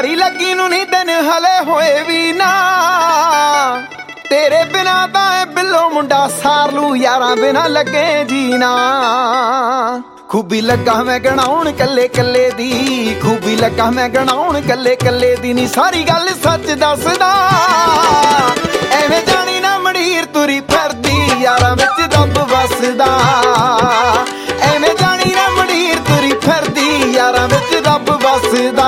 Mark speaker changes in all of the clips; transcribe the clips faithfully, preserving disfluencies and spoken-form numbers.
Speaker 1: ਯਾਰੀ ਲੱਗੀ ਨੂੰ ਨਹੀਂ ਦਿਨ ਹਲੇ ਹੋਏ ਵੀ ਨਾ, ਤੇਰੇ ਬਿਨਾ ਤਾਂ ਐ ਬਿੱਲੋ ਮੁੰਡਾ ਸਾਰ ਲੂ, ਯਾਰਾਂ ਬਿਨਾ ਲੱਗੇ ਜੀਣਾ। ਖੂਬੀ ਲੱਗਾ ਮੈਂ ਗਣਾਉਣ ਕੱਲੇ ਕੱਲੇ ਦੀ, ਖੂਬੀ ਲੱਗਾ ਮੈਂ ਗਣਾਉਣ ਕੱਲੇ ਕੱਲੇ ਦੀ, ਨੀ ਸਾਰੀ ਗੱਲ ਸੱਚ ਦੱਸਦਾ। ਐਵੇਂ ਜਾਣੀ ਨਾ ਮੰਡੀਰ ਤੁਰੀ ਫਿਰਦੀ, ਯਾਰਾਂ ਵਿੱਚ ਰੱਬ ਵਸਦਾ। ਐਵੇਂ ਜਾਣੀ ਨਾ ਮੰਡੀਰ ਤੁਰੀ ਫਿਰਦੀ, ਯਾਰਾਂ ਵਿੱਚ ਰੱਬ ਵਸਦਾ।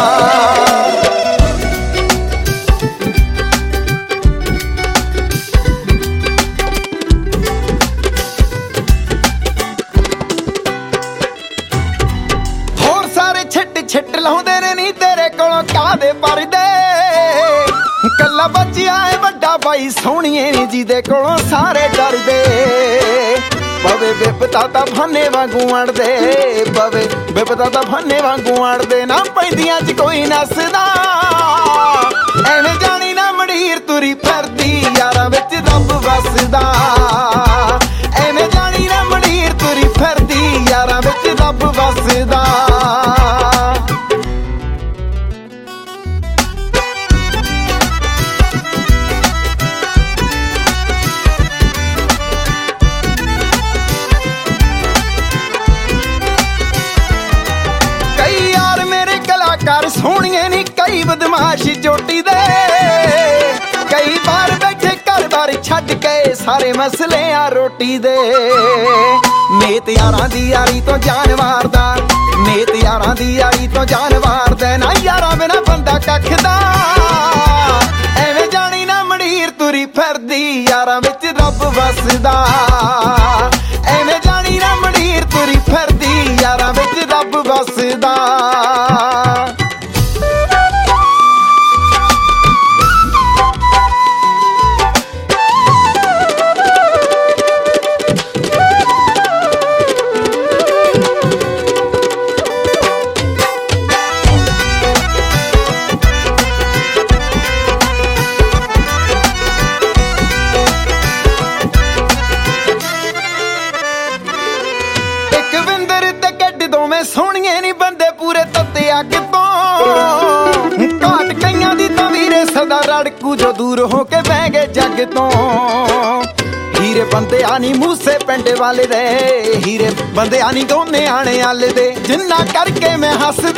Speaker 1: ਛਿੱਟ ਲਾਉਂਦੇ ਨੇ ਨੀ ਤੇਰੇ ਕੋਲੋਂ ਕਾਹਦੇ ਪਰਦੇ, ਕੱਲਾ ਬੱਚਿਆ ਏ ਵੱਡਾ ਬਾਈ ਸੋਹਣੀਏ ਨੀ ਜਿਹਦੇ ਕੋਲੋਂ ਸਾਰੇ ਡਰਦੇ। ਪਵੇ ਬਿਪਤਾ ਤਾਂ ਫਾਨੇ ਵਾਂਗੂ ਅੜਦੇ, ਪਵੇ ਬਿਪਤਾ ਤਾਂ ਫਾਨੇ ਵਾਂਗੂ ਅੜਦੇ, ਨਾ ਪੈਂਦੀਆਂ ਚ ਕੋਈ ਨੱਸਦਾ। ਐਵੇਂ ਜਾਣੀ ਨਾ ਮੰਡੀਰ ਤੁਰੀ ਫਿਰਦੀ, ਯਾਰਾਂ ਵਿੱਚ ਰੱਬ ਵਸਦਾ। ਐਵੇਂ ਜਾਣੀ ਨਾ ਮੰਡੀਰ ਤੁਰੀ ਫਿਰਦੀ, ਯਾਰਾਂ ਵਿੱਚ ਰੱਬ ਵਸਦਾ। ਸੋਹਣੀਏ ਨੀ ਕਈ ਬਦਮਾਸ਼ ਚੋਟੀ ਦੇ, ਕਈ ਵਾਰ ਬੈਠੇ ਘਰ ਬਾਰ ਛੱਡ ਕੇ ਸਾਰੇ ਮਸਲੇ ਆ ਰੋਟੀ ਦੇ। ਨੇਤ ਯਾਰਾਂ ਦੀ ਯਾਰੀ ਤੋਂ ਜਾਨ ਵਾਰਦਾ, ਨੇਤ ਯਾਰਾਂ ਦੀ ਯਾਰੀ ਤੋਂ ਜਾਨ ਵਾਰਦਾ, ਨਾ ਯਾਰਾਂ ਬਿਨਾ ਬੰਦਾ ਕੱਖਦਾ। ਐਵੇਂ ਜਾਣੀ ਨਾ ਮੰਡੀਰ ਤੁਰੀ ਫਿਰਦੀ, ਯਾਰਾਂ ਵਿੱਚ ਰੱਬ ਵਸਦਾ। ਐਵੇਂ ਜਾਣੀ ਨਾ ਮੰਡੀਰ ਤੁਰੀ ਫਿਰਦੀ, ਯਾਰਾਂ ਵਿੱਚ ਰੱਬ ਵਸਦਾ। ਸੋਹਣੀਏ ਨੀ ਬੰਦੇ ਪੂਰੇ ਤੱਤੇ ਅੱਗ ਤੋਂ, ਘਾਟ ਕਈਆਂ ਦੀ ਤਾਂ ਵੀਰੇ ਸਦਾ ਰੜਕੂ ਜੋ ਦੂਰ ਹੋ ਕੇ ਬਹਿ ਗਏ ਜੱਗ ਤੋਂ। ਹੀਰੇ ਬੰਦੇ ਆ ਨੀ ਮੂਸੇ ਪਿੰਡ ਵਾਲੇ ਦੇ, ਹੀਰੇ ਬੰਦੇ ਆ ਨੀ ਗੋਨੇ ਆਣੇ ਆਲੇ ਦੇ, ਜਿੰਨਾ ਕਰਕੇ ਮੈਂ ਹੱਸ